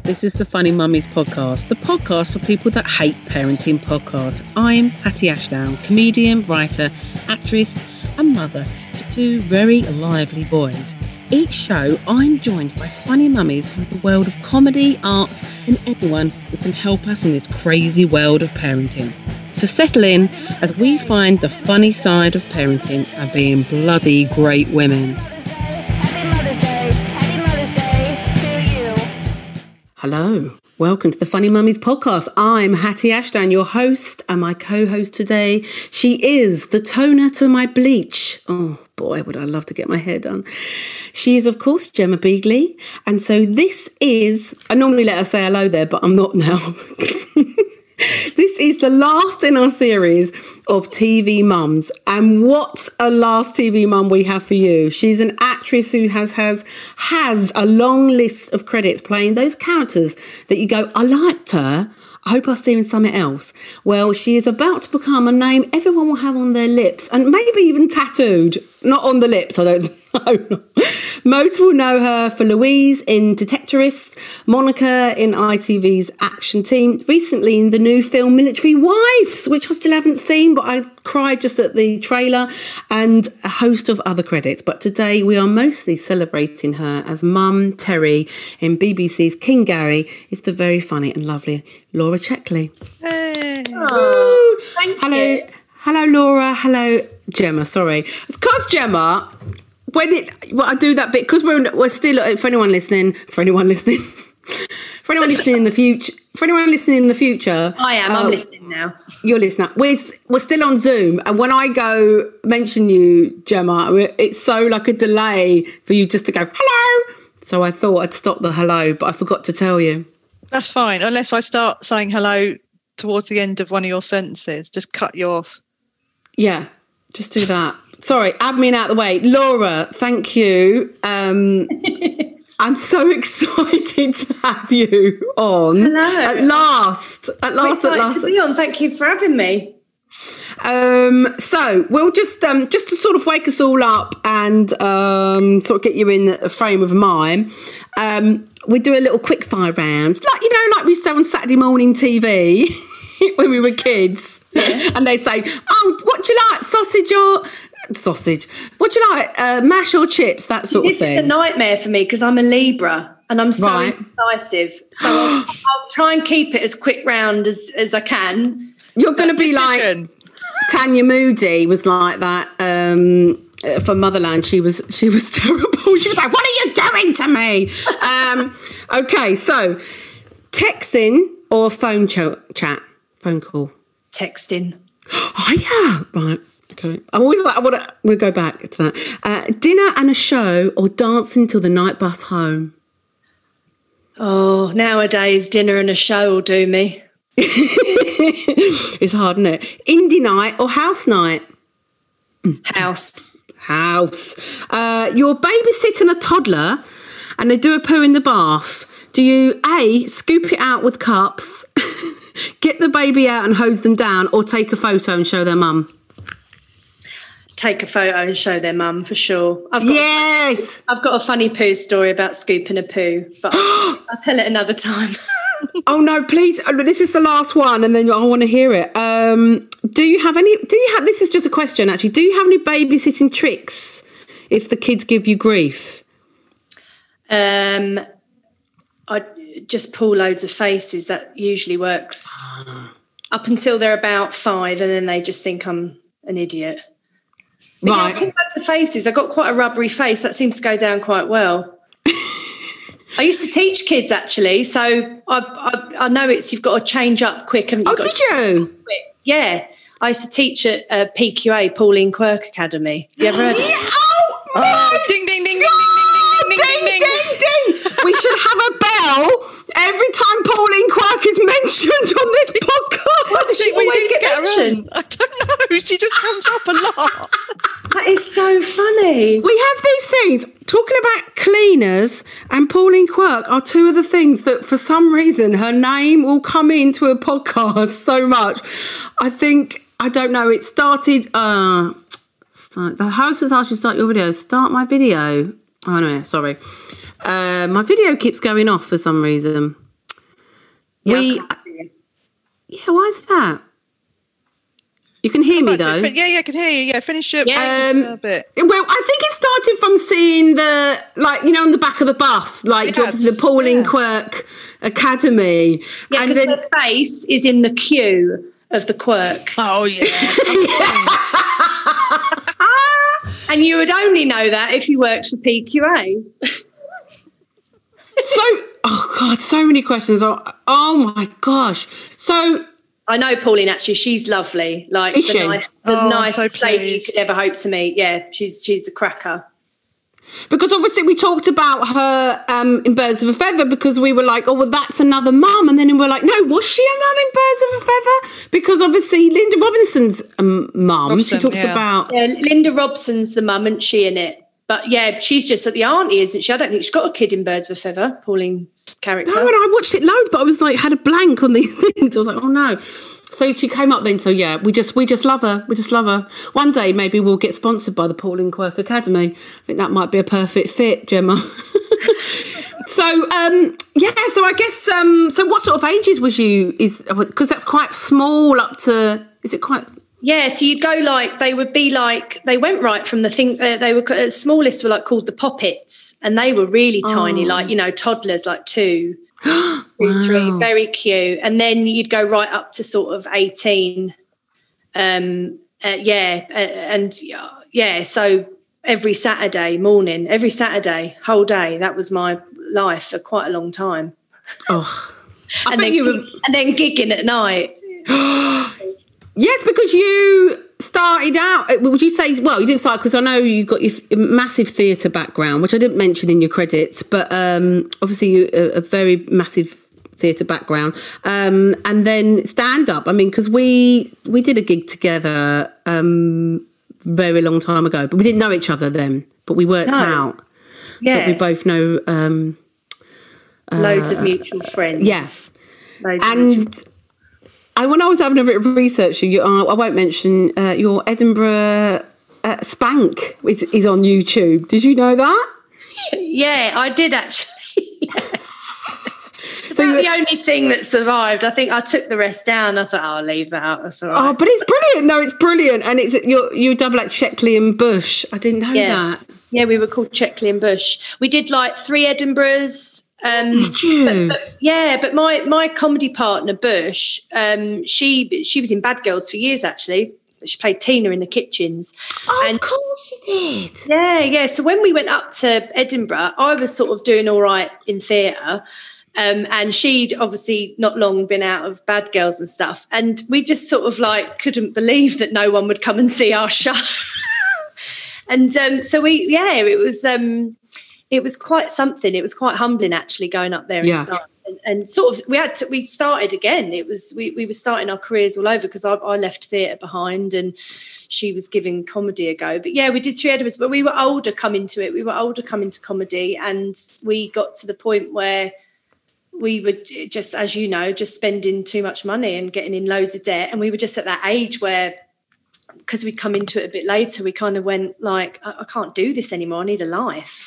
This is the Funny Mummies podcast, the podcast for people that hate parenting podcasts. I'm Hattie Ashdown, comedian, writer, actress and mother to two very lively boys. Each show, I'm joined by funny mummies from the world of comedy, arts and everyone who can help us in this crazy world of parenting. So settle in as we find the funny side of parenting and being bloody great women. Hello, welcome to the Funny Mummies podcast. I'm Hattie Ashdown, your host, and my co-host today, she is the toner to my bleach. Oh boy, would I love to get my hair done. She is, of course, Gemma Beagley, and so this is, I normally let her say hello there, but I'm not now. This is the last in our series of TV mums, and what a last TV mum we have for you. She's an actress who has a long list of credits playing those characters that you go, I liked her, I hope I see her in something else. Well, she is about to become a name everyone will have on their lips, and maybe even tattooed. Not on the lips, I don't know. Most will know her for Louise in Detectorists, Monica in ITV's Action Team, recently in the new film Military Wives, which I still haven't seen, but I cried just at the trailer, and a host of other credits. But today we are mostly celebrating her as Mum Terry in BBC's King Gary. It's the very funny and lovely Laura Checkley. Hey. Oh, thank you. Hello, Laura. Hello, Gemma. Sorry. It's because Gemma... I do that bit because we're still for anyone listening in the future. I am. I'm listening now. You're listening. We're still on Zoom, and when I go mention you, Gemma, it's so like a delay for you just to go hello. So I thought I'd stop the hello, but I forgot to tell you. That's fine, unless I start saying hello towards the end of one of your sentences. Just cut you off. Yeah, just do that. Sorry, admin out the way. Laura, thank you. I'm so excited to have you on. Hello. At last. I'm excited to be on. Thank you for having me. So we'll just to sort of wake us all up and sort of get you in the frame of mind. We do a little quick fire round, like we used to have on Saturday morning TV when we were kids. Yeah. And they say, "Oh, what do you like? Sausage? What do you like? Mash or chips?" That sort of thing. This is a nightmare for me because I'm a Libra and I'm so indecisive. So I'll try and keep it as quick round as I can. You're going to be like Tanya Moody was like that for Motherland. She was terrible. She was like, "What are you doing to me?" Okay, so texting or phone chat? Phone call. Texting. Oh yeah, right. Okay. I'm always like, we'll go back to that. Dinner and a show or dancing till the night bus home? Oh, nowadays dinner and a show will do me. It's hard, isn't it? Indie night or house night? House. You're babysitting a toddler and they do a poo in the bath. Do you A, scoop it out with cups, get the baby out and hose them down, or take a photo and show their mum? Take a photo and show their mum for sure. I've got a funny poo story about scooping a poo, but I'll tell it another time. Oh no, please! This is the last one, and then I want to hear it. This is just a question, actually. Do you have any babysitting tricks if the kids give you grief? I just pull loads of faces. That usually works up until they're about 5, and then they just think I'm an idiot. Right. I pull loads of faces. I've got quite a rubbery face. That seems to go down quite well. I used to teach kids, actually, so I know you've got to change up quick. Did you? Yeah. I used to teach at PQA, Pauline Quirk Academy. You ever heard of it? Oh, ding, ding, ding, ding, ding, ding, ding, ding, ding. We should have a bell every time Pauline Quirk is mentioned on this podcast. What does she always get mentioned? I don't know. She just comes up a lot. That is so funny. We have these things. Talking about cleaners and Pauline Quirk are two of the things that for some reason her name will come into a podcast so much. I don't know, it started, the host has asked you to start your video. Start my video. Oh, no, sorry. My video keeps going off for some reason. Yeah, why is that? You can hear me though. Yeah, I can hear you. Yeah, finish it. Well, I think it started from seeing on the back of the bus, the Pauline Quirk Academy. Yeah, because her face is in the queue of the Quirk. Oh, yeah. And you would only know that if you worked for PQA. So many questions. Oh my gosh. So I know Pauline, actually, she's lovely. Like the nicest lady you could ever hope to meet. Yeah, she's a cracker. Because obviously we talked about her in Birds of a Feather, because we were like, oh, well, that's another mum. And then we were like, no, was she a mum in Birds of a Feather? Because obviously Linda Robinson's mum, she talks about... Yeah, Linda Robson's the mum, isn't she, in it? But yeah, she's just the auntie, isn't she? I don't think she's got a kid in Birds of a Feather, Pauline's character. No, and I watched it loads, but I was like, had a blank on these things. I was like, oh no. So she came up then. So yeah, we just love her. We just love her. One day maybe we'll get sponsored by the Pauline Quirk Academy. I think that might be a perfect fit, Gemma. So I guess so what sort of ages was you? Because that's quite small up to, is it quite? Yeah, so you'd go they went right from the thing, they were, smallest were called the Poppets, and they were really tiny, toddlers, 2, 3, very cute. And then you'd go right up to sort of 18. So every Saturday, whole day, that was my life for quite a long time. Oh, and then gigging at night. Yes, because you started out, would you say, well, you didn't start, because I know you got your massive theatre background, which I didn't mention in your credits, but obviously a very massive theatre background. And then stand-up, I mean, because we did a gig together very long time ago, but we didn't know each other then, but we worked out that we both know... loads of mutual friends. Yes. And when I was having a bit of research, I won't mention your Edinburgh spank is on YouTube. Did you know that? Yeah, I did actually. It's about the only thing that survived. I think I took the rest down. I thought, I'll leave that out. That's all right. Oh, but it's brilliant. No, it's brilliant. And it's you double act Checkley and Bush. I didn't know that. Yeah, we were called Checkley and Bush. We did 3 Edinburghs. Did you? But my comedy partner Bush, she was in Bad Girls for years actually. She played Tina in The Kitchens. Oh, of course she did. Yeah. So when we went up to Edinburgh, I was sort of doing all right in theatre, and she'd obviously not long been out of Bad Girls and stuff, and we just sort of couldn't believe that no one would come and see our show. And so it was quite something. It was quite humbling actually going up there and starting. And sort of we started again. It was we were starting our careers all over, because I left theatre behind and she was giving comedy a go. But yeah, we did 3 Edinburghs, but we were older coming to it. We were older coming to comedy, and we got to the point where we were just, as you know, just spending too much money and getting in loads of debt. And we were just at that age where, because we'd come into it a bit later, we kind of went I can't do this anymore. I need a life.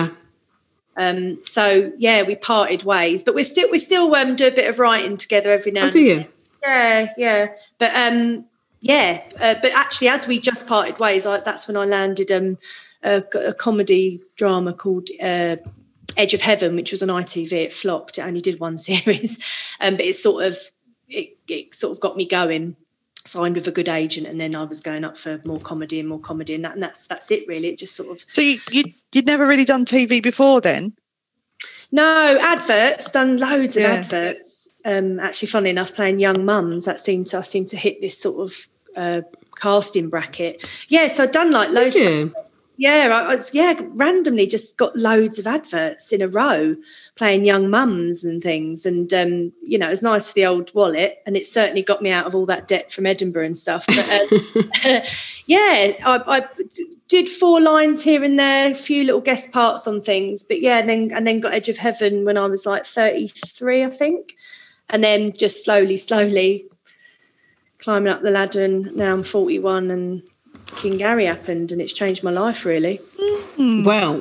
So yeah, we parted ways, but we still do a bit of writing together every now and then. Do you? Yeah. But but actually, as we just parted ways, that's when I landed a comedy drama called Edge of Heaven, which was on ITV. It flopped. It only did 1 series, but it sort of got me going. Signed with a good agent, and then I was going up for more comedy, and that's it really. It just sort of. So you'd never really done TV before then? No, adverts. Done loads of adverts. Actually, funny enough, playing young mums. I seemed to hit this sort of casting bracket. Yeah, so I'd done loads. Did you? I randomly just got loads of adverts in a row, playing young mums and things. And, it was nice for the old wallet, and it certainly got me out of all that debt from Edinburgh and stuff. But, I did 4 lines here and there, a few little guest parts on things. But, and then got Edge of Heaven when I was 33, I think. And then just slowly climbing up the ladder, and now I'm 41 and King Gary happened, and it's changed my life really. Well,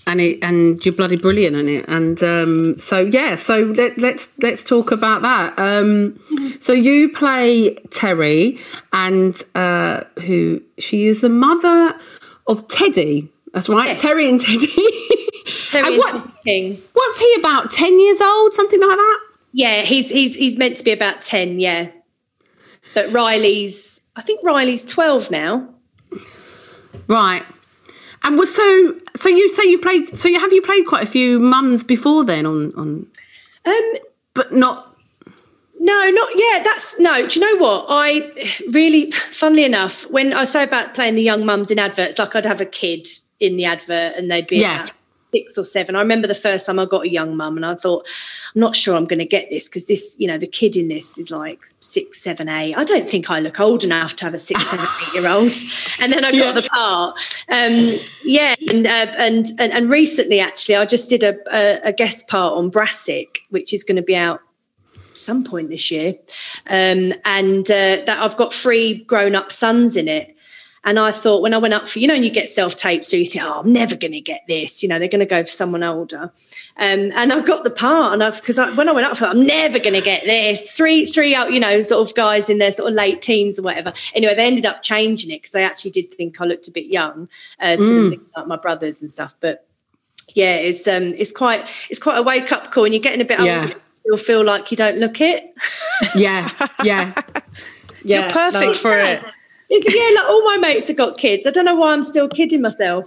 and you're bloody brilliant in it. And so let's talk about that. So you play Terry, and who she is the mother of Teddy. That's right, yes. Terry and Teddy. Terry and Teddy King. What's he, about 10 years old, something like that? Yeah, he's meant to be about 10. Yeah, but I think Riley's 12 now. Right. And have you played quite a few mums before then on but not. No, not yet. Do you know what? I really, funnily enough, when I say about playing the young mums in adverts, like I'd have a kid in the advert and they'd be about 6 or 7. I remember the first time I got a young mum and I thought, I'm not sure I'm going to get this because this, the kid in this is like 6, 7, 8. I don't think I look old enough to have a 6, 7, 8-year-old. And then I got the part. And recently, actually, I just did a guest part on Brassic, which is going to be out some point this year. That I've got 3 grown-up sons in it. And I thought when I went up for, and you get self-taped, so you think, I'm never going to get this. They're going to go for someone older. And I got the part. And when I went up for it, I'm never going to get this. Three, sort of guys in their sort of late teens or whatever. Anyway, they ended up changing it because they actually did think I looked a bit young to them thinking like my brothers and stuff. But yeah, it's quite a wake-up call. And you're getting a bit older, you'll feel like you don't look it. Yeah. You're perfect for it. Yeah, like all my mates have got kids. I don't know why I'm still kidding myself.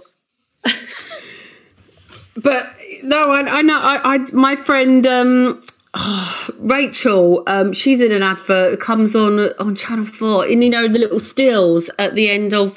But no, I know. My friend Rachel, she's in an advert. It comes on Channel 4, and the little stills at the end of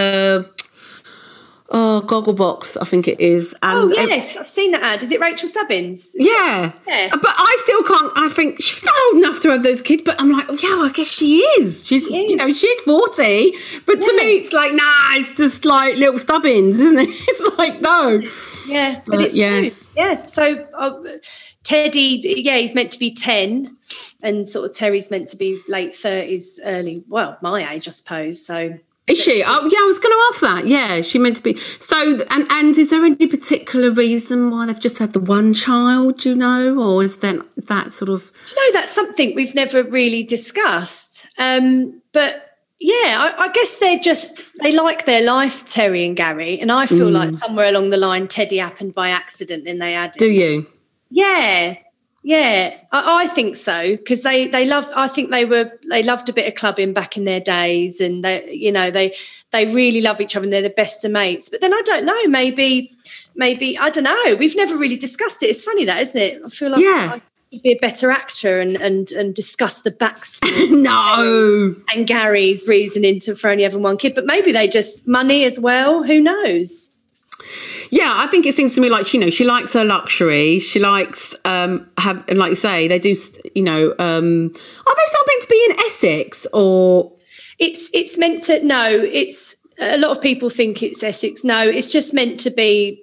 Gogglebox, I think it is. And yes, I've seen that ad. Is it Rachel Stubbins? Yeah. But I still can't. I think she's not old enough to have those kids. But I'm like, I guess she is. She's, she's 40. But to me, it's like, it's just like little Stubbins, isn't it? It's like, no. Yeah, but it's true. Yeah. So Teddy, he's meant to be 10, and sort of Terry's meant to be late 30s, early. Well, my age, I suppose. So. Is she? Oh, yeah, I was going to ask that. Yeah, she meant to be. So, and is there any particular reason why they've just had the one child, or is that sort of... that's something we've never really discussed. But, yeah, I guess they like their life, Terry and Gary, and I feel like somewhere along the line Teddy happened by accident, then they added... Do you? Yeah. Yeah, I think so, because they loved a bit of clubbing back in their days, and they really love each other and they're the best of mates. But then I don't know, maybe I don't know. We've never really discussed it. It's funny that, isn't it? I feel like I could be a better actor and discuss the backstory. No, and Gary's reasoning for only having one kid, but maybe they just money as well. Who knows? Yeah, I think it seems to me like, she likes her luxury. She likes, and like you say, they do, are they still meant to be in Essex, or? It's meant to, no, it's, a lot of people think it's Essex. No, it's just meant to be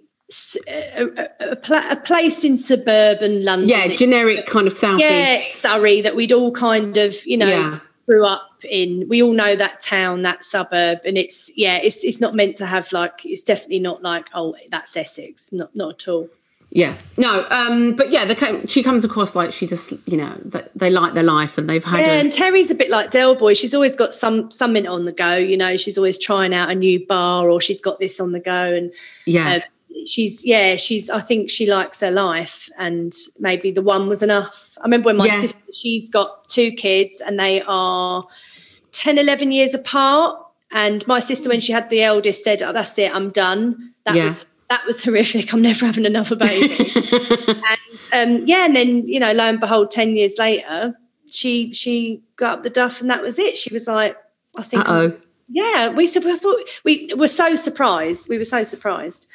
a place in suburban London. Yeah, generic kind of southeast. Yeah, Surrey, that we'd all kind of, grew up in. We all know that town, that suburb, and it's not meant to have it's definitely not like, that's Essex, not at all. Yeah, no, but yeah, she comes across like she just, they like their life and they've had. Yeah, and Terry's a bit like Del Boy. She's always got something on the go. She's always trying out a new bar, or she's got this on the go, and I think she likes her life, and maybe the one was enough. I remember when my sister, she's got 2 kids and they are 10, 11 years apart. And my sister, when she had the eldest, said, that's it, I'm done. That was horrific. I'm never having another baby. And then, lo and behold, 10 years later, she got up the duff and that was it. She was like, I think, we were so surprised. We were so surprised.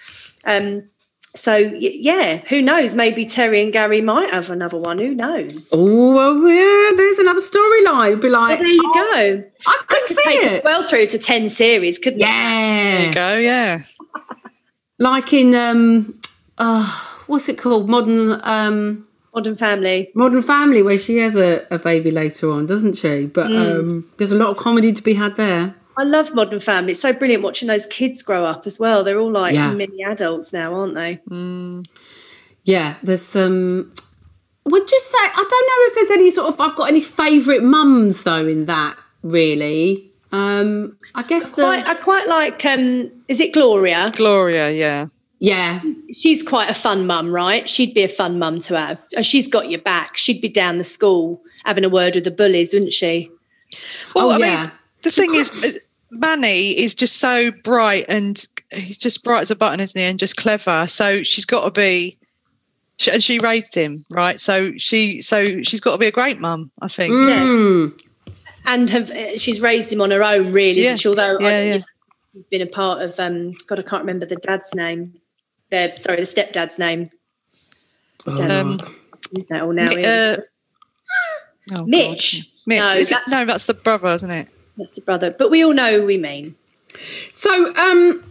Who knows? Maybe Terry and Gary might have another one. Who knows? Oh, well, yeah, there's another storyline. It'd be like, there you go. I could see take it. Us well through to 10 series, couldn't it? Yeah. There you go, yeah. Like in, what's it called? Modern Family. Modern Family, where she has a baby later on, doesn't she? But there's a lot of comedy to be had there. I love Modern Family. It's so brilliant watching those kids grow up as well. They're all like mini adults now, aren't they? Yeah, there's some. Would you say, I don't know if there's any sort of, I've got any favourite mums though in that, really. I guess I quite like, is it Gloria? Gloria, yeah. Yeah. She's quite a fun mum, right? She'd be a fun mum to have. She's got your back. She'd be down the school having a word with the bullies, wouldn't she? Well, I mean, the thing is, Manny is just so bright, and he's just bright as a button, isn't he? And just clever. So she's got to be, and she raised him, right? So she's got to be a great mum, I think. Yeah. And she's raised him on her own, really, isn't she? Although he's been a part of, God, I can't remember the dad's name. The stepdad's name. What's his name now? Mitch. Mitch. No, that's the brother, isn't it? That's the brother. But we all know who we mean. So, but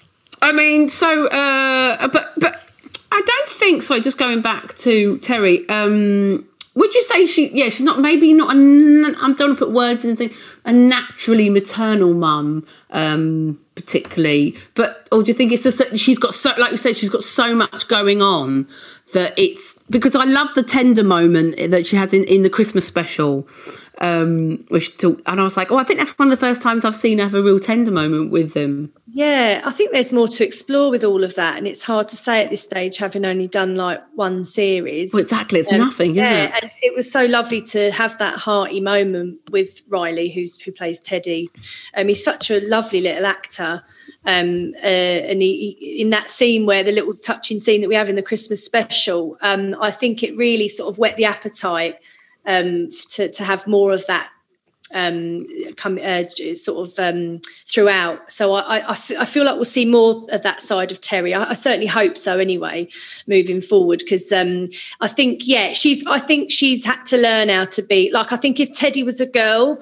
I don't think, sorry, just going back to Terry, would you say she's not, maybe not, I don't want to put words in the thing, a naturally maternal mum, particularly, or do you think it's just that she's got so, like you said, she's got so much going on that it's, because I love the tender moment that she had in the Christmas special, where she talked, and I was like, I think that's one of the first times I've seen her have a real tender moment with them. Yeah, I think there's more to explore with all of that, and it's hard to say at this stage, having only done like one series. Well, exactly, it's nothing, isn't it? And it was so lovely to have that hearty moment with Riley, who plays Teddy. He's such a lovely little actor. And he, in that scene where the little touching scene that we have in the Christmas special, I think it really sort of whet the appetite to have more of that throughout. So I feel like we'll see more of that side of Terry. I certainly hope so anyway, moving forward, because I think she's had to learn how to be, like, I think if Teddy was a girl,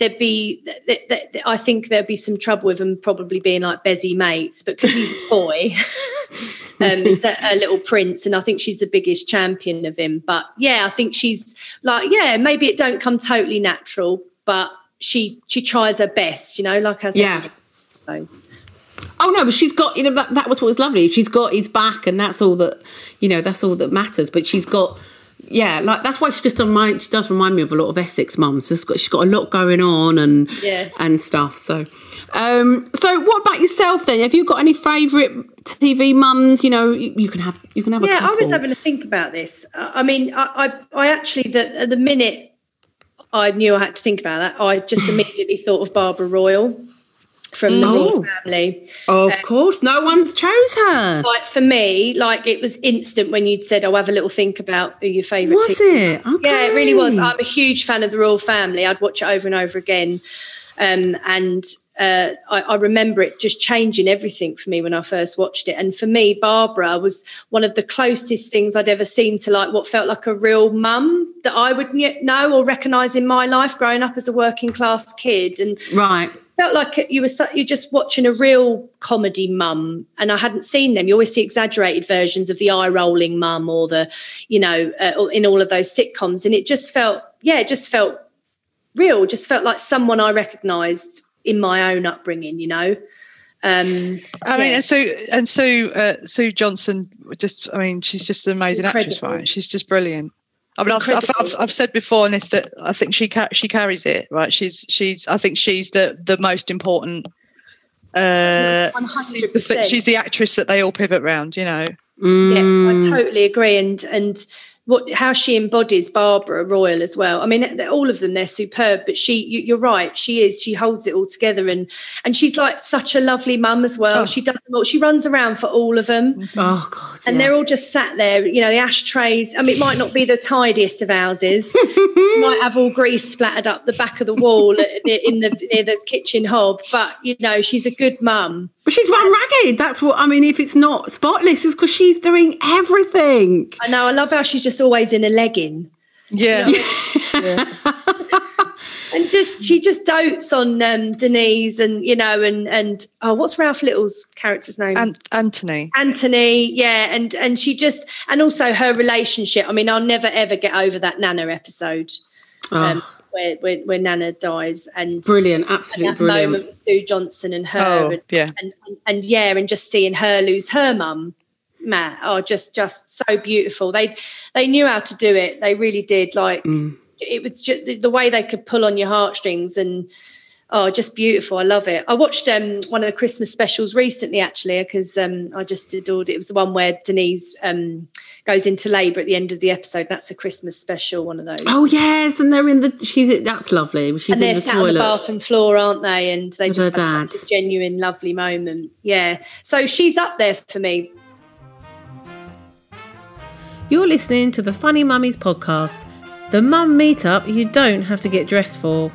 I think there'd be some trouble with him probably being like Bezzy mates, but because he's a boy, he's a little prince, and I think she's the biggest champion of him. But yeah, I think she's like, maybe it don't come totally natural, but she tries her best, like I said. Yeah. I suppose. Oh no, but she's got, that was what was lovely. She's got his back, and that's all that, that's all that matters. But she's got, like, that's why she does remind me of a lot of Essex mums. She's got a lot going on and stuff. So what about yourself then? Have you got any favourite TV mums? You can have a couple. I was having to think about this. I mean, I actually, at the minute I knew I had to think about that, I just immediately thought of Barbara Royal from the Royal Family. Of course, no one's chose her. Like, for me, like, it was instant when you'd said, have a little think about who your favourite was TV. It? Okay. Yeah, it really was. I'm a huge fan of the Royal Family. I'd watch it over and over again. I remember it just changing everything for me when I first watched it. And for me, Barbara was one of the closest things I'd ever seen to like what felt like a real mum that I would know or recognise in my life growing up as a working class kid. And right. Felt like you're just watching a real comedy mum, and I hadn't seen them. You always see exaggerated versions of the eye-rolling mum or the, in all of those sitcoms, and it just felt real. Just felt like someone I recognised in my own upbringing. And Sue Johnson, she's just an amazing actress, right? She's just brilliant. I mean, I've said before on this that I think she carries it, right? I think she's the most important. 100%. She's the actress that they all pivot around, Yeah, I totally agree, and how she embodies Barbara Royal as well. I mean, all of them, they're superb, but you're right, she holds it all together, and she's like such a lovely mum as well. She does them all. She runs around for all of them. Oh God! And they're all just sat there, the ashtrays. I mean, it might not be the tidiest of houses. You might have all grease splattered up the back of the wall near the kitchen hob, but she's a good mum. But she's run ragged. That's what I mean. If it's not spotless, it's because she's doing everything. I know. I love how she's just always in a legging. Yeah. And she just dotes on Denise and what's Ralph Little's character's name? Anthony. Yeah, and she just, and also her relationship. I mean, I'll never ever get over that Nana episode. where Nana dies, and brilliant, absolutely brilliant moment with Sue Johnson and her, and just seeing her lose her mum, Matt, just so beautiful. They knew how to do it. They really did. Like it was just the way they could pull on your heartstrings, and just beautiful. I love it. I watched one of the Christmas specials recently, actually, because I just adored it. It was the one where Denise goes into labour at the end of the episode. That's a Christmas special, one of those. Oh yes, and they're in that's lovely. She's and in they're the sat toilet on the bathroom floor, aren't they? And they with just her have such a genuine, lovely moment. Yeah. So she's up there for me. You're listening to the Funny Mummies podcast, the mum meetup you don't have to get dressed for.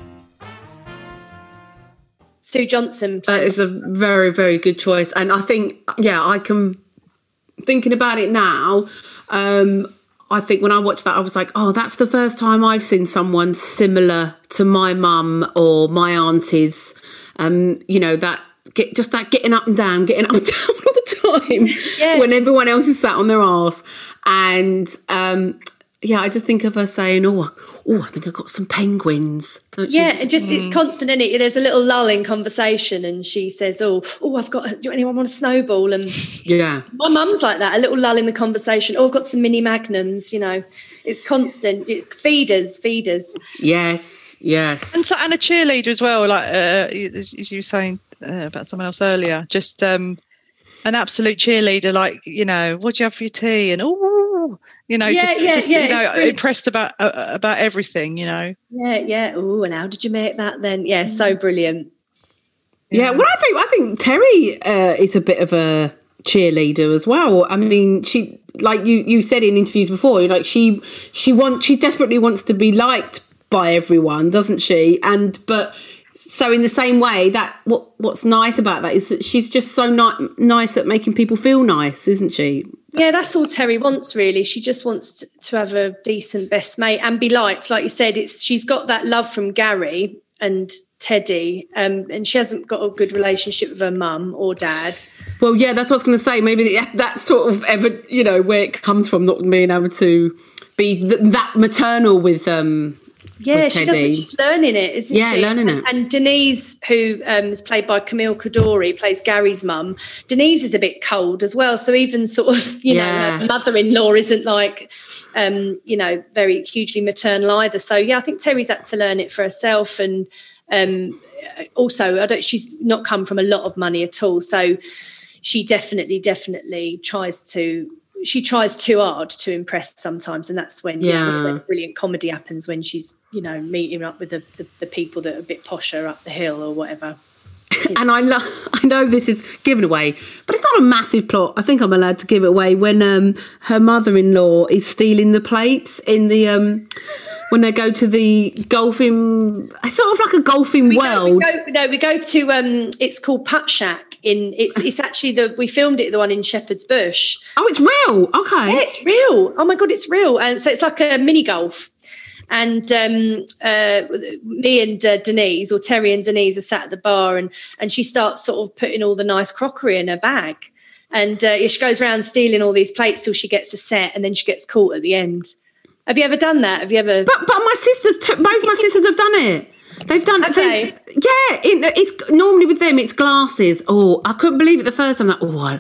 Sue Johnson. That is a very, very good choice. And I think, thinking about it now, I think when I watched that, I was like, that's the first time I've seen someone similar to my mum or my aunties. That getting up and down all the time when everyone else is sat on their arse. And I just think of her saying, I think I've got some penguins. And just it's constant, isn't it? There's a little lull in conversation, and she says, I've got, do anyone want a snowball? And my mum's like that, a little lull in the conversation. I've got some mini magnums, It's constant. It's feeders. Yes. And a cheerleader as well, like as you were saying about someone else earlier, just an absolute cheerleader, like, what do you have for your tea? And impressed about everything, Yeah. And how did you make that then? Yeah, so brilliant. Yeah. Well, I think Terry is a bit of a cheerleader as well. I mean, she, like you said in interviews before, like she desperately wants to be liked by everyone, doesn't she? But so in the same way, that what's nice about that is that she's just so nice at making people feel nice, isn't she? Yeah, that's all Terry wants, really. She just wants to have a decent best mate and be liked. Like you said, she's got that love from Gary and Teddy, and she hasn't got a good relationship with her mum or dad. Well, yeah, that's what I was going to say. Maybe that's sort of where it comes from, not being able to be that maternal with Yeah, she doesn't. She's learning it, isn't she? Yeah, learning it. And Denise, who is played by Camille Coduri, plays Gary's mum. Denise is a bit cold as well. So even sort of, her mother-in-law isn't like, very hugely maternal either. So yeah, I think Terry's had to learn it for herself. And also, she's not come from a lot of money at all. So she definitely tries too hard to impress sometimes, and that's when brilliant comedy happens, when she's meeting up with the people that are a bit posher up the hill or whatever. And I know this is given away, but it's not a massive plot. I think I'm allowed to give it away when her mother-in-law is stealing the plates in the when they go to the golfing. It's sort of like a golfing world. We go to it's called Putt Shack. It's actually we filmed it, the one in Shepherd's Bush. Oh, it's real. Okay. Yeah, it's real. Oh my God, it's real. And so it's like a mini golf. And me and Denise, or Terry and Denise, are sat at the bar, and she starts sort of putting all the nice crockery in her bag. And she goes around stealing all these plates till she gets a set, and then she gets caught at the end. Have you ever done that? Have you ever? But my sisters, both my sisters have done it. They've done it. Okay. It's normally with them, it's glasses. Oh, I couldn't believe it the first time. I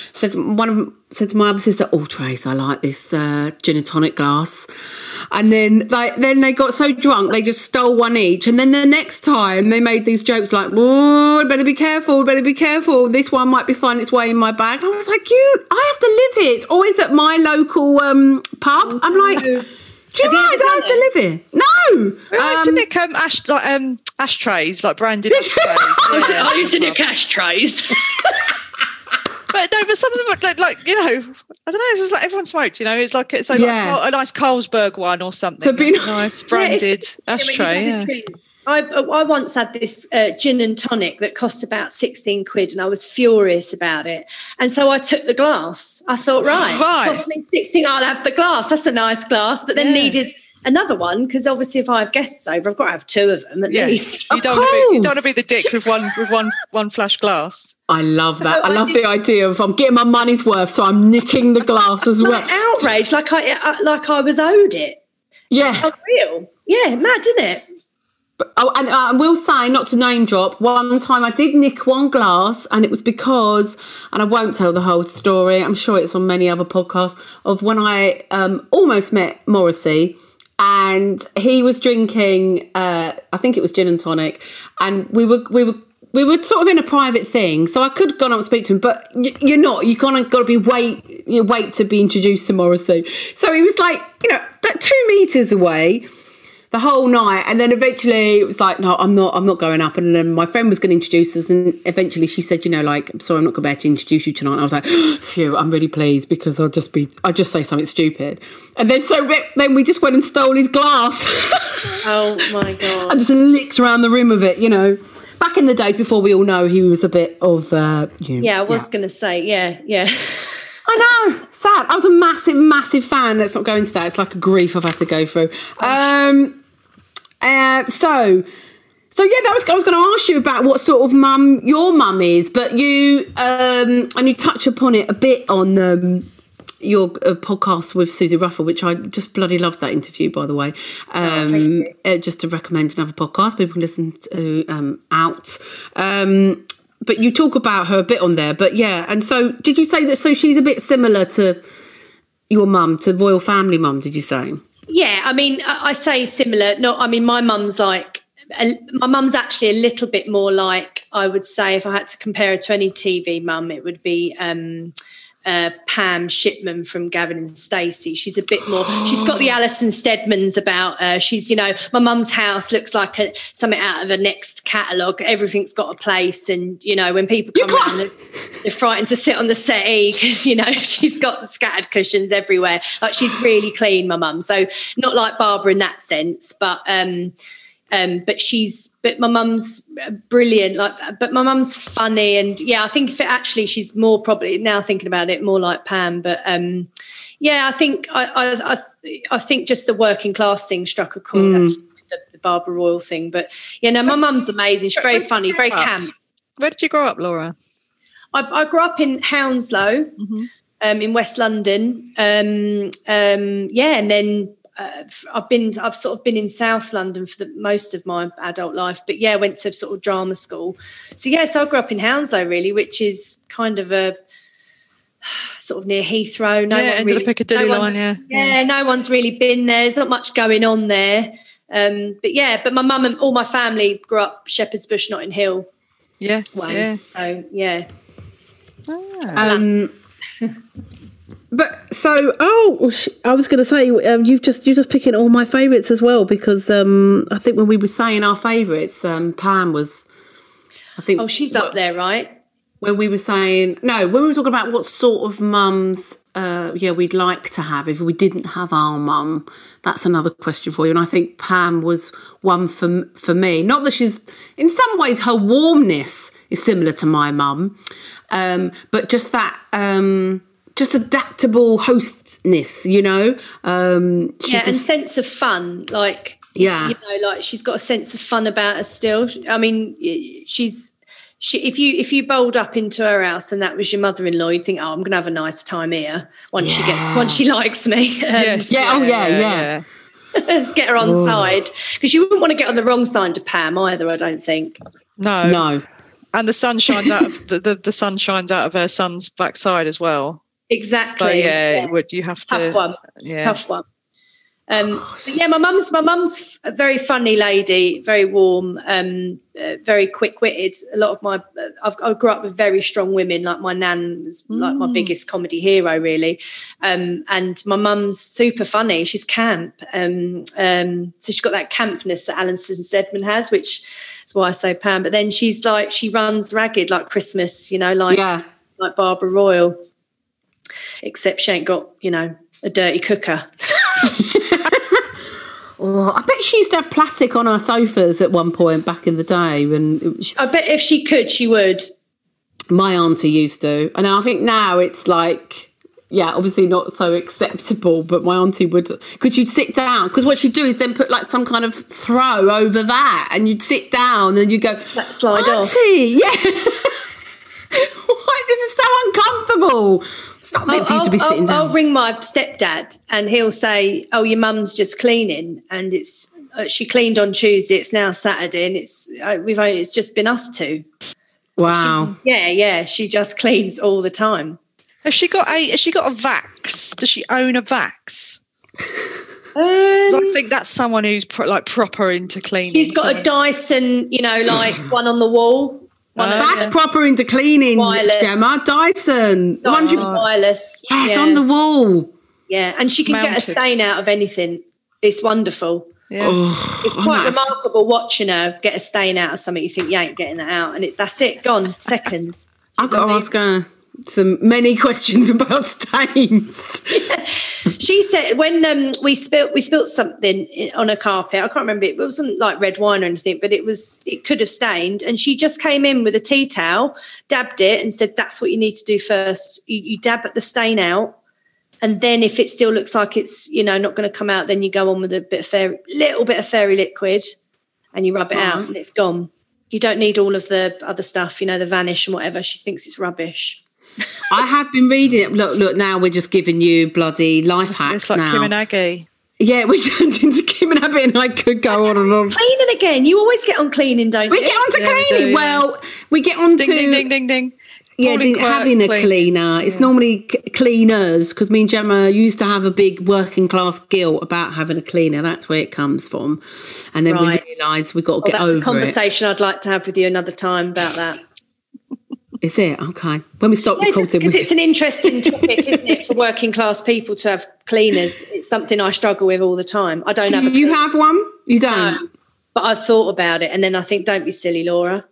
said to my other sister, Trace, I like this gin and tonic glass. And then they got so drunk, they just stole one each. And then the next time they made these jokes like, better be careful. This one might be finding its way in my bag. And I was like, I have to live it. It's always at my local pub. I'm like... Do you know I don't have to live here? No. Isn't it ashtrays, like branded ashtrays? I used to do ashtrays. But some of them are like I don't know. It's like everyone smoked. It's like like a nice Carlsberg one or something. So nice branded ashtray. Yeah. I once had this gin and tonic that cost about 16 quid, and I was furious about it. And so I took the glass. I thought, right. It's cost me 16, I'll have the glass. That's a nice glass. But then needed another one, because obviously if I have guests over, I've got to have two of them at least. You don't want to be the dick with one flash glass. I love that. So I love the idea of I'm getting my money's worth, so I'm nicking the glass as well. Outrage, like I was owed it. Yeah. Unreal. Yeah, mad, isn't it? And I will say, not to name drop, one time I did nick one glass, and it was because, and I won't tell the whole story, I'm sure it's on many other podcasts, of when I almost met Morrissey, and he was drinking, I think it was gin and tonic, and we were sort of in a private thing, so I could have gone up and speak to him, but you're not. You kind of got to wait to be introduced to Morrissey. So he was like 2 meters away the whole night, and then eventually it was like, no, I'm not going up. And then my friend was going to introduce us, and eventually she said, I'm sorry, I'm not going to be able to introduce you tonight. And I was like, phew, I'm really pleased, because I'll just say something stupid. And then then we just went and stole his glass. Oh my God. And just licked around the rim of it, Back in the day, before we all know he was a bit of yeah, I was going to say, yeah. I know, sad. I was a massive, massive fan. Let's not go into that. It's like a grief I've had to go through. So yeah, I was going to ask you about what sort of mum your mum is, but you and you touch upon it a bit on your podcast with Susie Ruffell, which I just bloody loved that interview, by the way. Just to recommend another podcast people can listen to out. But you talk about her a bit on there, but yeah. And so did you say that, so she's a bit similar to your mum, to royal family mum, did you say? Yeah, I mean, I say similar. No, I mean, my mum's actually a little bit more like, I would say, if I had to compare her to any TV mum, it would be Pam Shipman from Gavin and Stacey. She's a bit more, she's got the Alison Steadmans about her. She's, my mum's house looks like something out of a Next catalogue. Everything's got a place, and, when people come around, they're frightened to sit on the settee because, she's got the scattered cushions everywhere. Like, she's really clean, my mum. So not like Barbara in that sense, but my mum's brilliant. But my mum's funny, and yeah, I think she's more, probably now thinking about it, more like Pam. But yeah, I think I think just the working class thing struck a chord, actually, with the Barbara Royal thing. But yeah, no, my mum's amazing. She's very funny, very camp. Where did you grow up, Laura? I grew up in Hounslow, in West London. And then. I've sort of been in South London for most of my adult life, but yeah, went to sort of drama school. So I grew up in Hounslow, really, which is kind of a sort of near Heathrow. End of the Piccadilly line, yeah. Yeah, no one's really been there. There's not much going on there. But my mum and all my family grew up Shepherd's Bush, Notting Hill. Yeah. Way. Yeah. So yeah. But so, I was going to say, you're just picking all my favourites as well, because I think when we were saying our favourites, Pam was, I think. Oh, she's up there, right? When we were saying, when we were talking about what sort of mums, we'd like to have if we didn't have our mum. That's another question for you. And I think Pam was one for me. Not that she's, in some ways, her warmness is similar to my mum, but just that. Just adaptable hostness, and sense of fun, like like she's got a sense of fun about her still. I mean, if you bowled up into her house and that was your mother-in-law, you'd think, I'm going to have a nice time here once she likes me. Yes. Yeah. Let's get her on side, because you wouldn't want to get on the wrong side of Pam either, I don't think. No. And the sun shines out of the sun shines out of her son's backside as well. Exactly. So it would. You have to. Tough one. Yeah. Tough one. But yeah, my mum's a very funny lady, very warm, very quick-witted. A lot of I grew up with very strong women. Like my nan was like my biggest comedy hero, really. And my mum's super funny. She's camp. So she's got that campness that Alison Steadman has, which is why I say Pam. But then she runs ragged like Christmas, like Barbara Royal. Except she ain't got, a dirty cooker. I bet she used to have plastic on her sofas at one point back in the day. I bet if she could, she would. My auntie used to. And I think now it's like, obviously not so acceptable, but my auntie would, because you'd sit down, because what she'd do is then put like some kind of throw over that, and you'd sit down and you go, slide off. Yeah. Why? This is so uncomfortable. It's not meant for you to be sitting down. I'll ring my stepdad and he'll say, "Oh, your mum's just cleaning, and she cleaned on Tuesday. It's now Saturday, and it's just been us two." Wow. She just cleans all the time. Has she got a Vax? Does she own a Vax? I think that's someone who's proper into cleaning. She's got a Dyson, one on the wall. That's proper into cleaning. Wireless. Gemma. Dyson wireless. Yes, on the wall. Yeah, and she can get a stain out of anything. It's wonderful. Yeah. It's quite remarkable watching her get a stain out of something. You think you ain't getting that out, and that's it, gone, seconds. I've got to ask her many questions about stains. She said when we spilt something on a carpet, I can't remember, it wasn't like red wine or anything, but it could have stained, and she just came in with a tea towel, dabbed it, and said that's what you need to do first. You dab the stain out, and then if it still looks like it's not going to come out, then you go on with a little bit of fairy liquid and you rub it out and it's gone. You don't need all of the other stuff, the Vanish and whatever. She thinks it's rubbish. I have been reading it. Look, now we're just giving you bloody life hacks. It's like now. Kim and Aggie. Yeah, we turned into Kim and Abby, and I could go on and on. Cleaning again. You always get on cleaning, don't you? We get on to cleaning. Well, we get on to... Ding, ding, ding. Yeah, having a cleaner. It's normally cleaners, because me and Gemma used to have a big working class guilt about having a cleaner. That's where it comes from. And then we realised we've got to get over it. That's a conversation I'd like to have with you another time about that. Is it? Okay. When we stop recording. Because it's an interesting topic, isn't it, for working class people to have cleaners. It's something I struggle with all the time. I don't have a cleaner. You have one? You don't? No, but I've thought about it, and then I think, don't be silly, Laura.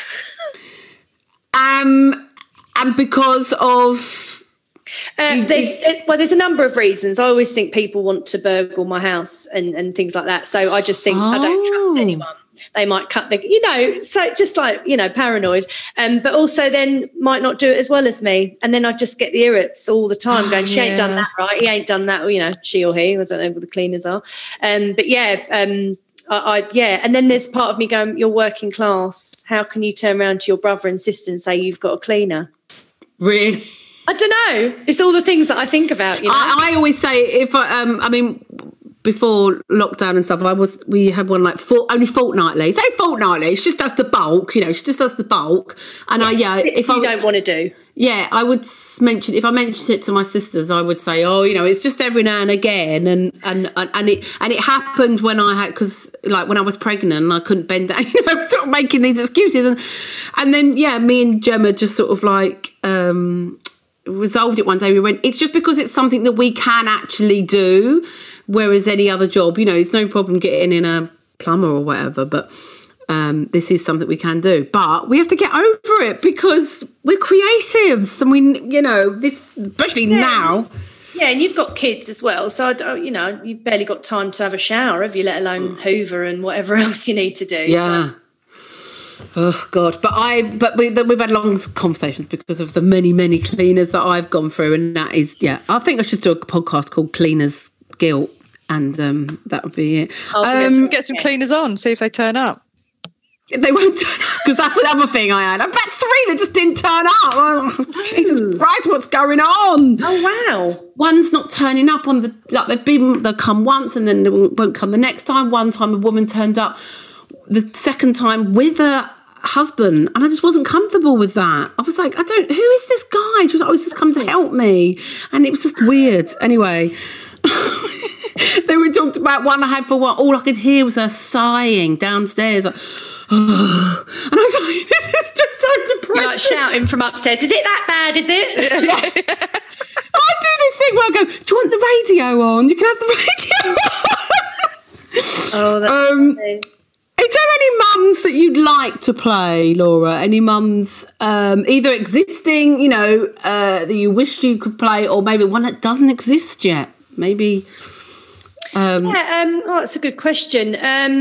And because of... there's a number of reasons. I always think people want to burgle my house and things like that. So I just think I don't trust anyone. They might cut so just like, paranoid. But also then might not do it as well as me. And then I just get the irrits all the time going, she ain't done that right. He ain't done that. Or, she or he, I don't know what the cleaners are. But and then there's part of me going, you're working class. How can you turn around to your brother and sister and say you've got a cleaner? Really? I don't know. It's all the things that I think about. I always say before lockdown and stuff, we had one like only fortnightly. Say fortnightly. She just does the bulk. She just does the bulk. And if I don't want to do. Yeah, I would mention, if I mentioned it to my sisters, I would say, it's just every now and again, and it happened when I had, because like when I was pregnant and I couldn't bend down, I was sort of making these excuses, and then me and Gemma just sort of like resolved it one day. We went, it's just because it's something that we can actually do, whereas any other job, it's no problem getting in a plumber or whatever, but this is something we can do, but we have to get over it because we're creatives, and especially now. Yeah, and you've got kids as well, so you've barely got time to have a shower, have you? Let alone hoover and whatever else you need to do. Yeah. So. Oh God! But we've had long conversations because of the many cleaners that I've gone through, and that is I think I should do a podcast called Cleaners Guilt, and that would be it. Get some cleaners on, see if they turn up. They won't turn up, because that's the other thing I had. I bet 3 that just didn't turn up. Oh, Jesus Christ, what's going on? Oh, wow. One's not turning up on they'll come once and then they won't come the next time. One time a woman turned up the second time with her husband, and I just wasn't comfortable with that. I was like, who is this guy? She was like, he's just come to help me. And it was just weird. Anyway... Then we talked about one I had for one. All I could hear was her sighing downstairs. And I was like, this is just so depressing. You're like shouting from upstairs, is it that bad, is it? Yeah. I do this thing where I go, do you want the radio on? You can have the radio on. Oh, that's funny. Is there any mums that you'd like to play, Laura? Any mums either existing, that you wish you could play, or maybe one that doesn't exist yet? Maybe... that's a good question.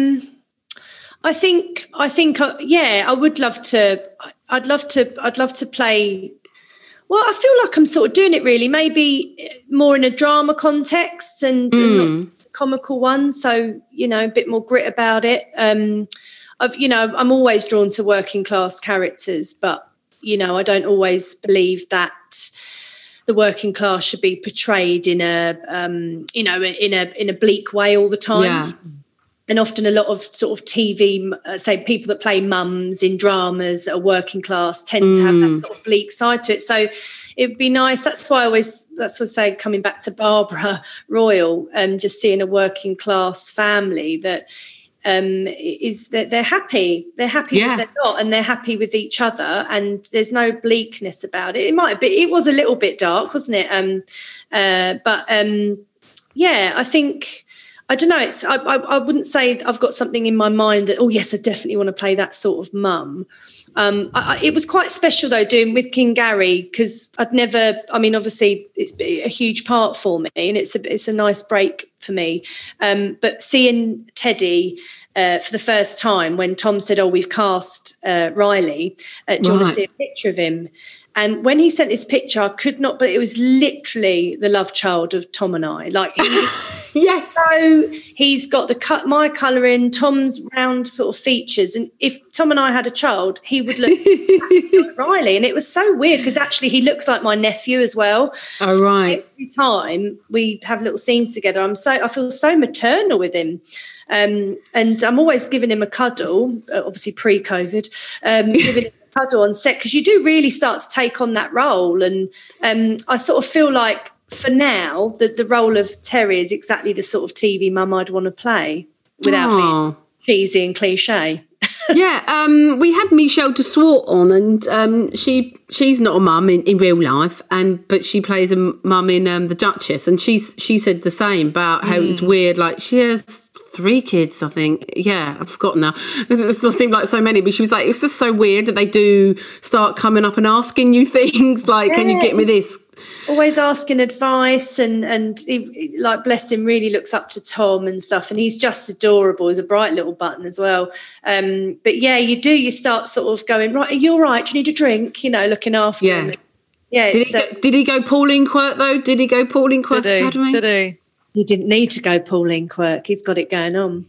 I think, I would love to. I'd love to play. Well, I feel like I'm sort of doing it really. Maybe more in a drama context and not a comical one. So a bit more grit about it. I'm always drawn to working class characters, but I don't always believe that. the working class should be portrayed in a in a bleak way all the time. Yeah. And often a lot of sort of TV, say people that play mums in dramas that are working class tend to have that sort of bleak side to it. So it'd be nice. That's why I say, coming back to Barbara Royal, just seeing a working class family that is that they're happy. They're happy with their lot, and they're happy with each other, and there's no bleakness about it. It was a little bit dark, wasn't it? I think. I don't know. I wouldn't say I've got something in my mind that, oh, yes, I definitely want to play that sort of mum. It was quite special, though, doing with King Gary, because obviously it's a huge part for me, and it's a nice break for me. But seeing Teddy for the first time when Tom said, oh, we've cast Riley, do you want to see a picture of him? And when he sent this picture, I could not, but it was literally the love child of Tom and I. Like, yes. So he's got my colouring, Tom's round sort of features. And if Tom and I had a child, he would look like Riley. And it was so weird because actually he looks like my nephew as well. Oh, right. Every time we have little scenes together, I feel so maternal with him. And I'm always giving him a cuddle, obviously pre-COVID, giving him cuddle on set, because you do really start to take on that role. And I sort of feel like for now that the role of Terry is exactly the sort of TV mum I'd want to play without being cheesy and cliche. Yeah, we had Michelle de Swart on, and she's not a mum in real life, but she plays a mum in The Duchess, and she said the same about how it was weird. Like, she has 3 kids, I think. Yeah, I've forgotten now. It doesn't seem like so many, but she was like, it's just so weird that they do start coming up and asking you things like, can you get me this? Always asking advice, and he, like, bless him, really looks up to Tom and stuff, and he's just adorable. He's a bright little button as well. But yeah, you start sort of going, right, are you all right? Do you need a drink? Looking after him. Yeah. Did he go Pauline Quirk though? Did he go Pauline Quirk Academy? Did he? He didn't need to go Pauline Quirk. He's got it going on.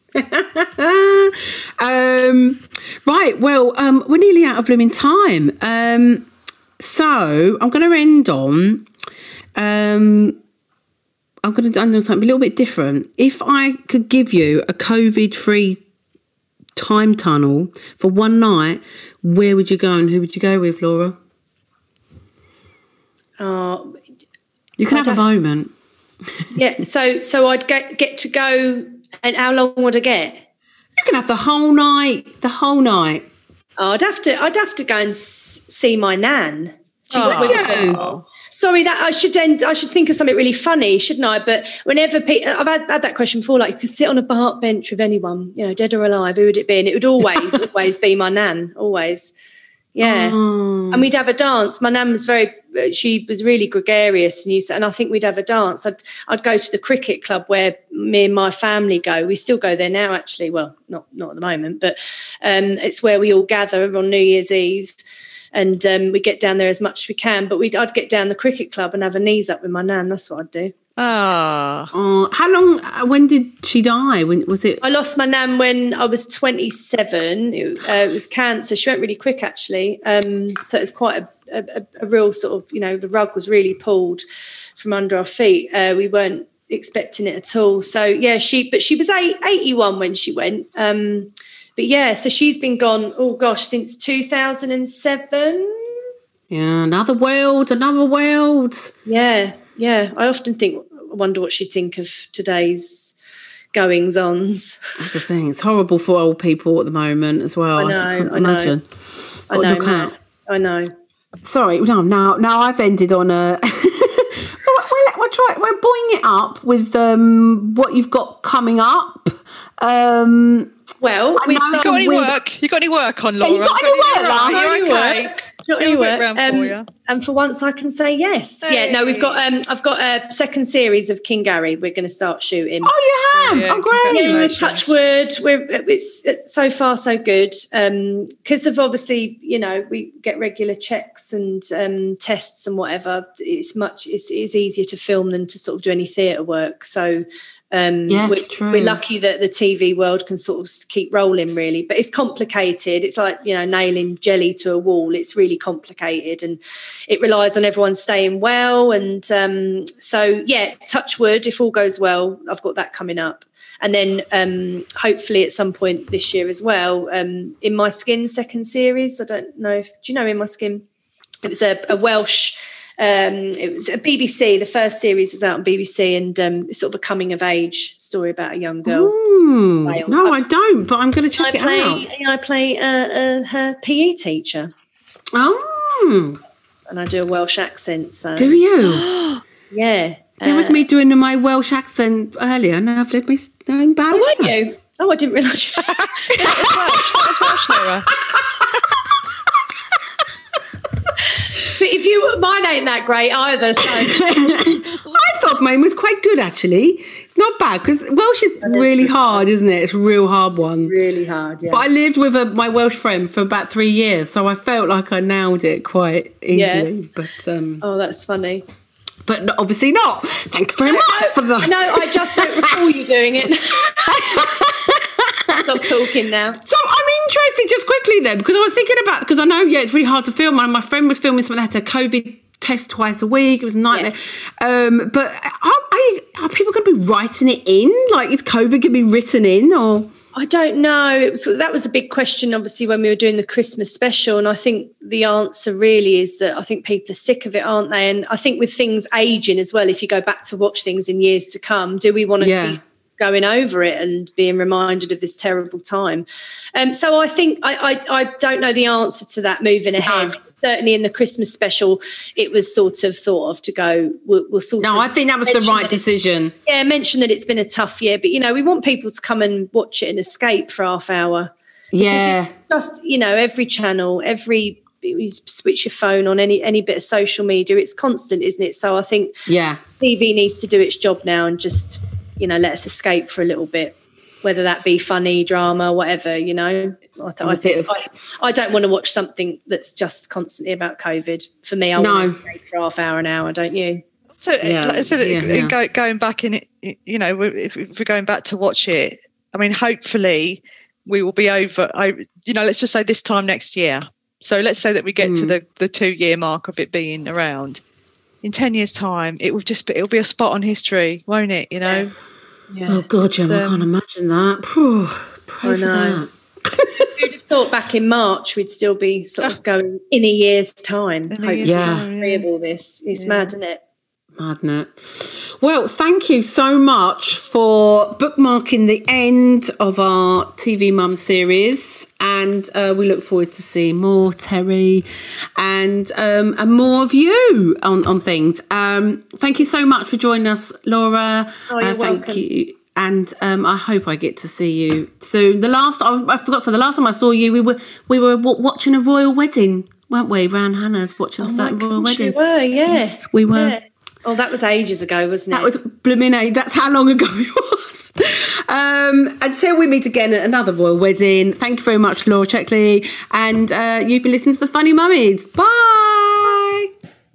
Right. Well, we're nearly out of blooming time. So I'm going to end on. I'm going to do something a little bit different. If I could give you a COVID-free time tunnel for one night, where would you go and who would you go with, Laura? You can have a moment. Yeah, so I'd get to go, and how long would I get? You can have the whole night. Oh, I'd have to go and see my nan. Sorry, that I should think of something really funny, shouldn't I? But whenever I've had that question before, like, you could sit on a park bench with anyone, dead or alive, who would it be? And it would always be my nan, always. Yeah. Oh. And we'd have a dance. My nan was she was really gregarious, and I think we'd have a dance. I'd go to the cricket club where me and my family go. We still go there now, actually. Well, not at the moment, but it's where we all gather on New Year's Eve, and we get down there as much as we can. But I'd get down the cricket club and have a knees up with my nan. That's what I'd do. Oh, how long? When did she die? When was it? I lost my nan when I was 27. It was cancer. She went really quick, actually. So it was quite a real sort of, the rug was really pulled from under our feet. We weren't expecting it at all. So yeah, she was 81 when she went. But yeah, so she's been gone. Oh gosh, since 2007. Yeah, another world. Yeah, I often wonder what she'd think of today's goings-ons. That's the thing. It's horrible for old people at the moment as well. I know. I know. Sorry, no. Now I've ended on a. We're buoying it up with what you've got coming up. Well, you got any work? You got any work on, Laura? You got any work, Laura? You're okay. And for once I can say yes. Hey. Yeah, no, I've got a second series of King Gary we're going to start shooting. Oh, you have? Oh, great. Yeah, touch wood. It's so far so good. Because of obviously, we get regular checks and tests and whatever. It's easier to film than to sort of do any theatre work. So we're lucky that the TV world can sort of keep rolling, really, but it's complicated. It's like nailing jelly to a wall. It's really complicated, and it relies on everyone staying well. And so, yeah, touch wood, if all goes well, I've got that coming up. And then hopefully at some point this year as well, In My Skin second series. I don't know do you know In My Skin? It was a Welsh, it was a BBC. The first series was out on BBC, and it's sort of a coming of age story about a young girl. No, I don't, but I'm going to check it out. I play her PE teacher. Oh. And I do a Welsh accent. So. Do you? Yeah. There was me doing my Welsh accent earlier. Now I've let me embarrass. Oh, were you? Oh, I didn't realise. But if you, mine ain't that great either. So I thought mine was quite good actually. It's not bad because Welsh is really hard, isn't it? It's a real hard one. Really hard, yeah. But I lived with my Welsh friend for about 3 years, so I felt like I nailed it quite easily. Yeah. But oh, that's funny. But obviously not. Thank you very much for that. No, I just don't recall you doing it. Stop talking now. So I'm interested just quickly then, because I was thinking about, because I know, it's really hard to film. My friend was filming something that had a COVID test twice a week. It was a nightmare. Yeah. But are people going to be writing it in? Like, is COVID going to be written in, or? I don't know. That was a big question, obviously, when we were doing the Christmas special. And I think the answer really is that I think people are sick of it, aren't they? And I think with things aging as well, if you go back to watch things in years to come, do we want to keep going over it and being reminded of this terrible time? So I think I don't know the answer to that moving ahead. No. Certainly in the Christmas special, it was sort of thought of to go, we'll sort of... No, I think that was the right decision. Yeah, mention that it's been a tough year, but, we want people to come and watch it and escape for half hour. Yeah. Just, every channel, you switch your phone on, any bit of social media, it's constant, isn't it? So I think TV needs to do its job now and just, let us escape for a little bit. Whether that be funny, drama, whatever, I don't want to watch something that's just constantly about COVID. For me, I want to stay for half hour, an hour, don't you? So, like I said, going back in it, if we're going back to watch it, I mean, hopefully we will be over, let's just say this time next year. So let's say that we get to the 2 year mark of it being around. In 10 years' time, it'll be a spot on history, won't it? Yeah. Oh God, Jem, I can't imagine that. Pray for that. Who'd have thought back in March we'd still be sort of going in a year's time, hopefully, free of all this. It's mad, isn't it? Madness. Well, thank you so much for bookmarking the end of our TV Mum series, and we look forward to seeing more Terry and more of you on things. Thank you so much for joining us, Laura. Oh, you're welcome. Thank you. And I hope I get to see you soon. I forgot. So the last time I saw you, we were watching a royal wedding, weren't we? Round Hannah's watching a certain royal wedding. We were, yes, we were. Yeah. Oh, that was ages ago, wasn't it? That was blooming age. That's how long ago it was. Until we meet again at another royal wedding. Thank you very much, Laura Checkley. And you've been listening to The Funny Mummies. Bye.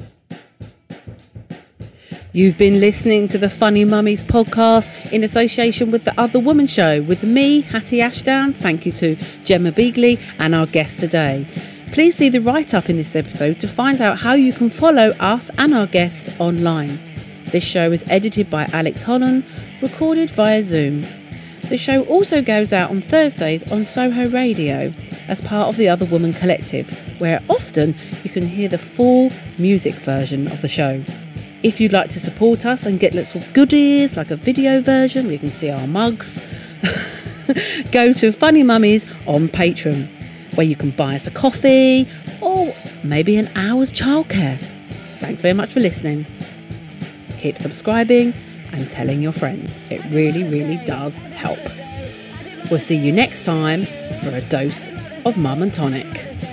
You've been listening to the Funny Mummies podcast in association with The Other Woman Show with me, Hattie Ashdown. Thank you to Gemma Beagley and our guest today. Please see the write-up in this episode to find out how you can follow us and our guest online. This show is edited by Alex Holland, recorded via Zoom. The show also goes out on Thursdays on Soho Radio as part of the Other Woman Collective, where often you can hear the full music version of the show. If you'd like to support us and get lots of goodies like a video version where you can see our mugs, go to Funny Mummies on Patreon, where you can buy us a coffee or maybe an hour's childcare. Thanks very much for listening. Keep subscribing and telling your friends. It really, really does help. We'll see you next time for a dose of Mum and Tonic.